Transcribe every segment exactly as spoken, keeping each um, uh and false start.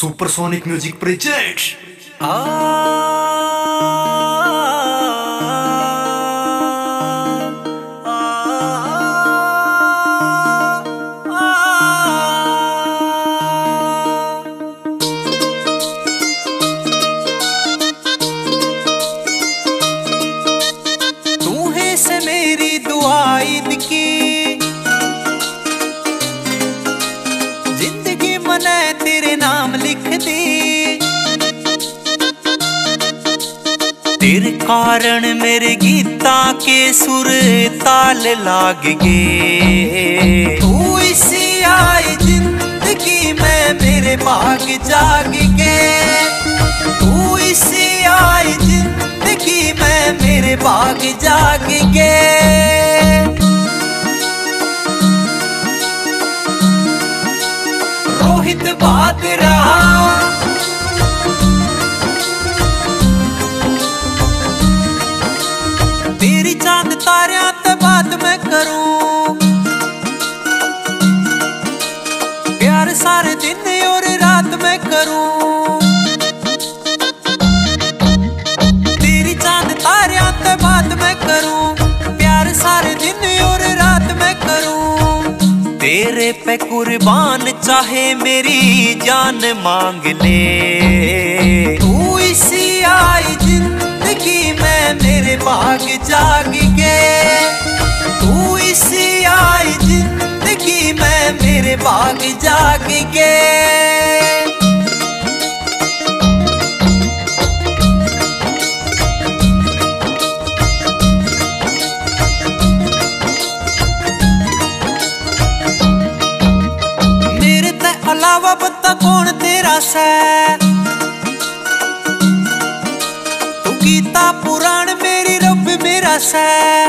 Supersonic music presents तू है से मेरी दुआ ईद की जिंदगी मने तेरे नाम लिख दी। तेरे कारण मेरे गीता के सुर ताल लाग गए। तू इसी आई जिंदगी में मेरे भाग जाग गए। तू इसी आई जिंदगी में मेरे भाग जाग गए। रोहित बादरा तेरी चांद तारियां ते बात मैं करूं। प्यार सारे दिन और रात में करूं। तेरी चांद तारियां ते बात मैं करूं। प्यार सारे दिन और रात में करूं। तेरे पे कुर्बान चाहे मेरी जान मांग ले। तू इसी आई जिंदगी में मेरे भाग जाग गए। तू इसी आई जिंदगी में मेरे भाग जाग गए। मेरे ते अलावा बता कौन तेरा से। गीता पुराण मेरी रब मेरा से।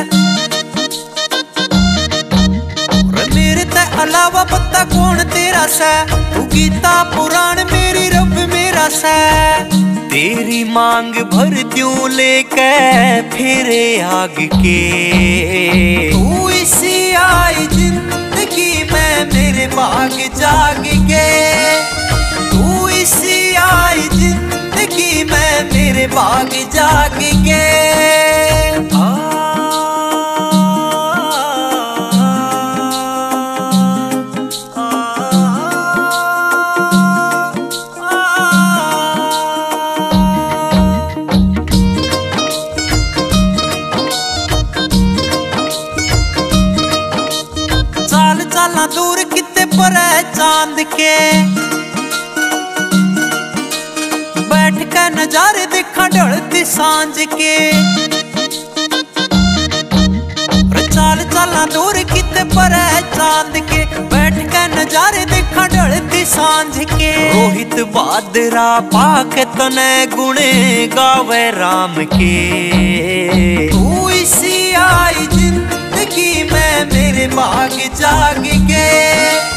मेरे ते अलावा पता कौन तेरा से। तू गीता पुराण मेरी रब मेरा से। तेरी मांग भर त्यों लेके फिरे आग के। तू इसी आई जिंदगी में मेरे भाग जाग गए। तू इसी आई जिंदगी में मेरे भाग जाग गए। आ, आ, आ, चाल चाला दूर किते पर चांद के। बैठ के नजारे देखा ढलती सांझ के। चाल चाला दूर किते पर चांद के। बैठ के नजारे देखा ढलती सांझ के। रोहित बादरा पाक तने गुणे गावे राम के। तू इसी आई जिंदगी में मेरे भाग जाग गए।